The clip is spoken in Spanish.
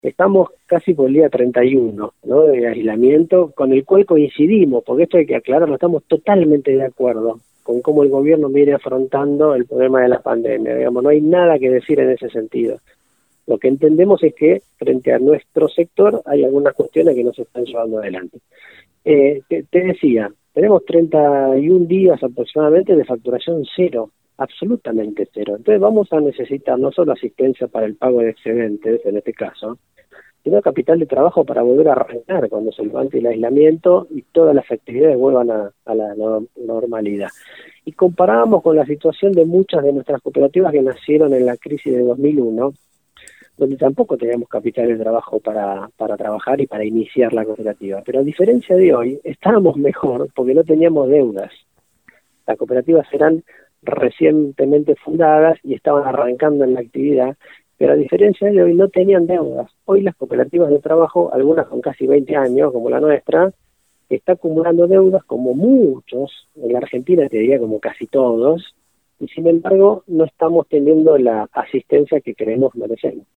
Estamos casi por el día 31, ¿no?, de aislamiento, con el cual coincidimos, porque esto hay que aclararlo, estamos totalmente de acuerdo con cómo el gobierno viene afrontando el problema de la pandemia. Digamos, no hay nada que decir en ese sentido. Lo que entendemos es que frente a nuestro sector hay algunas cuestiones que no se están llevando adelante. Te decía, tenemos 31 días aproximadamente de facturación cero, absolutamente cero. Entonces vamos a necesitar no solo asistencia para el pago de excedentes, en este caso, sino capital de trabajo para volver a arrancar cuando se levante el aislamiento y todas las actividades vuelvan a la normalidad. Y comparábamos con la situación de muchas de nuestras cooperativas que nacieron en la crisis de 2001, donde tampoco teníamos capital de trabajo para trabajar y para iniciar la cooperativa. Pero a diferencia de hoy, estábamos mejor porque no teníamos deudas. Las cooperativas eran recientemente fundadas y estaban arrancando en la actividad, pero a diferencia de hoy no tenían deudas. Hoy las cooperativas de trabajo, algunas con casi 20 años, como la nuestra, está acumulando deudas como muchos, en la Argentina te diría como casi todos, y sin embargo no estamos teniendo la asistencia que creemos merecemos.